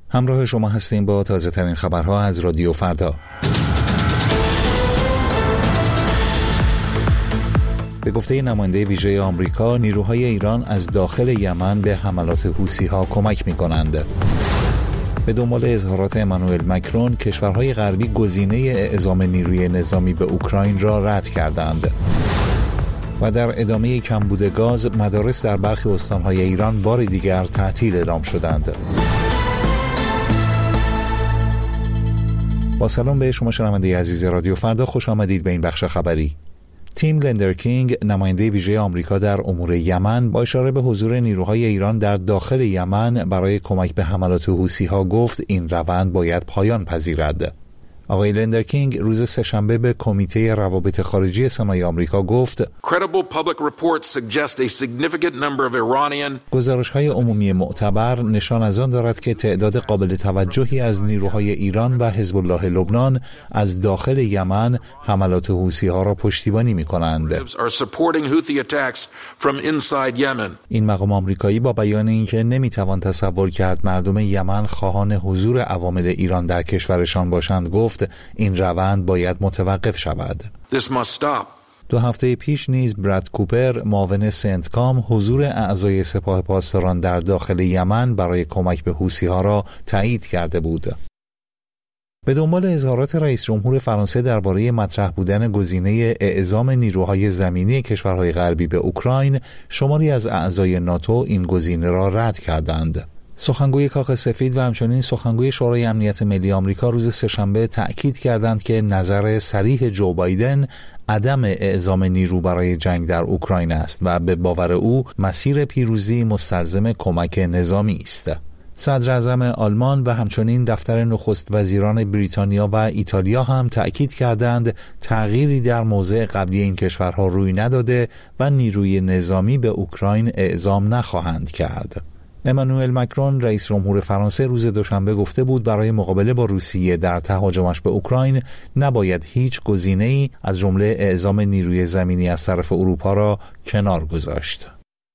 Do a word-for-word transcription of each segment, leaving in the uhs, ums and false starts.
همراه شما هستیم با تازه ترین خبرها از رادیو فردا. به گفته نماینده ویژه آمریکا، نیروهای ایران از داخل یمن به حملات حوثی‌ها کمک می‌کنند. به دنبال اظهارات امانوئل مکرون، کشورهای غربی گزینه اعزام نیروی نظامی به اوکراین را رد کردند. و در ادامه کمبود گاز، مدارس در برخی استان‌های ایران بار دیگر تعطیل اعلام شدند. با سلام به شما شنونده عزیز رادیو فردا، خوش آمدید به این بخش خبری. تیم لندرکینگ، نماینده ویژه آمریکا در امور یمن، با اشاره به حضور نیروهای ایران در داخل یمن برای کمک به حملات حوثی‌ها گفت این روند باید پایان پذیرد. آقای لندرکینگ روز سه‌شنبه به کمیته روابط خارجی سنای آمریکا گفت گزارش‌های عمومی معتبر نشان از آن دارد که تعداد قابل توجهی از نیروهای ایران و حزب الله لبنان از داخل یمن حملات حوثی‌ها را پشتیبانی می‌کنند. این مقام آمریکایی با بیان اینکه نمی‌توان تصور کرد مردم یمن خواهان حضور عوامل ایران در کشورشان باشند گفت این روند باید متوقف شود. دو هفته پیش نیز براد کوپر، معاون سنتکام، حضور اعضای سپاه پاسداران در داخل یمن برای کمک به حوثی‌ها را تایید کرده بود. به دنبال اظهارات رئیس جمهور فرانسه درباره مطرح بودن گزینه اعزام نیروهای زمینی کشورهای غربی به اوکراین، شماری از اعضای ناتو این گزینه را رد کردند. سخنگوی کاخ سفید و همچنین سخنگوی شورای امنیت ملی آمریکا روز سه‌شنبه تأکید کردند که نظر صریح جو بایدن عدم اعزام نیرو برای جنگ در اوکراین است و به باور او مسیر پیروزی مستلزم کمک نظامی است. صدر اعظم آلمان و همچنین دفتر نخست وزیران بریتانیا و ایتالیا هم تأکید کردند تغییری در موضع قبلی این کشورها روی نداده و نیروی نظامی به اوکراین اعزام نخواهند کرد. امانوئل مکرون، رئیس جمهور فرانسه، روز دوشنبه گفته بود برای مقابله با روسیه در تهاجمش به اوکراین نباید هیچ گزینه‌ای از جمله اعزام نیروی زمینی از طرف اروپا را کنار گذاشت.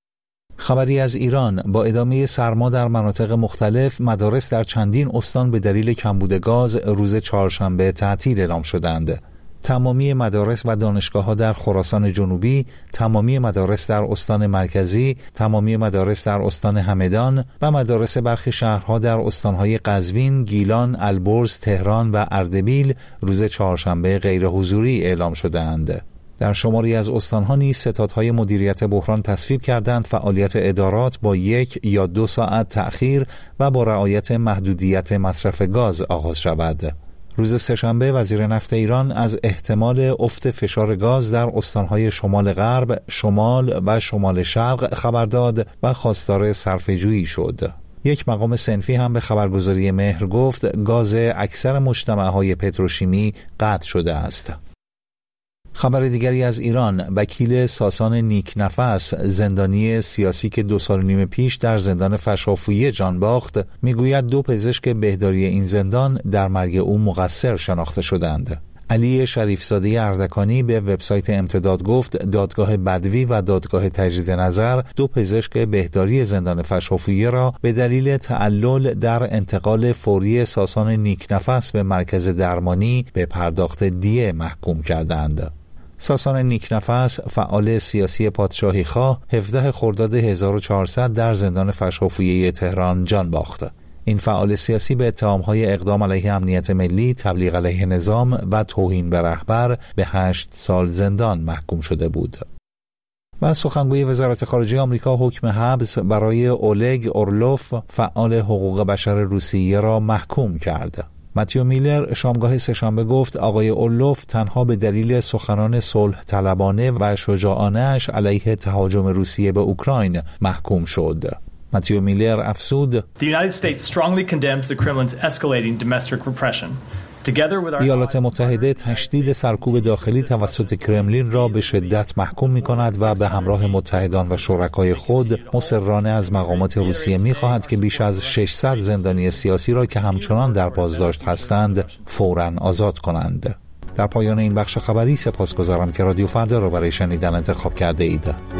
خبری از ایران: با ادامه سرما در مناطق مختلف، مدارس در چندین استان به دلیل کمبود گاز روز چهارشنبه تعطیل اعلام شدند. تمامی مدارس و دانشگاه‌ها در خراسان جنوبی، تمامی مدارس در استان مرکزی، تمامی مدارس در استان همدان و مدارس برخی شهرها در استان‌های قزوین، گیلان، البرز، تهران و اردبیل روز چهارشنبه غیر حضوری اعلام شده‌اند. در شماری از استان‌ها نیز ستادهای مدیریت بحران تصویب کردند فعالیت ادارات با یک یا دو ساعت تأخیر و با رعایت محدودیت مصرف گاز آغاز شود. روز سه‌شنبه وزیر نفت ایران از احتمال افت فشار گاز در استان‌های شمال غرب، شمال و شمال شرق خبر داد و خواستار صرفه‌جویی شد. یک مقام صنفی هم به خبرگزاری مهر گفت گاز اکثر مجتمع‌های پتروشیمی قطع شده است. خبر دیگری از ایران: وکیل ساسان نیکنفس، زندانی سیاسی که دو سال و نیم پیش در زندان فشافویه جان باخت، میگوید دو پزشک بهداری این زندان در مرگ او مقصر شناخته شدند. علی شریفزاده اردکانی به وبسایت امتداد گفت دادگاه بدوی و دادگاه تجدید نظر دو پزشک بهداری زندان فشافویه را به دلیل تعلل در انتقال فوری ساسان نیکنفس به مرکز درمانی به پرداخت دیه محکوم کردند. ساسان نیکنفس، فعال سیاسی پادشاهی خواه، هفدهم خرداد هزار و چهارصد در زندان فشافویه تهران جان باخت. این فعال سیاسی به اتهام‌های اقدام علیه امنیت ملی، تبلیغ علیه نظام و توهین به رهبر به هشت سال زندان محکوم شده بود. و سخنگوی وزارت خارجه آمریکا حکم حبس برای اولگ اورلوف، فعال حقوق بشر روسیه را محکوم کرد. متیو میلر شامگاه سه‌شنبه گفت آقای اورلوف تنها به دلیل سخنان صلح طلبانه و شجاعانه‌اش علیه تهاجم روسیه به اوکراین محکوم شد. متیو میلر افزود: The United States strongly condemns the Kremlin's escalating domestic repression. ایالات متحده تشدید سرکوب داخلی توسط کرملین را به شدت محکوم می‌کند و به همراه متحدان و شرکای خود مصرانه از مقامات روسیه می‌خواهد که بیش از ششصد زندانی سیاسی را که همچنان در بازداشت هستند فوراً آزاد کنند. در پایان این بخش خبری سپاسگزارم که رادیو فردا را برای شنیدن انتخاب کرده اید.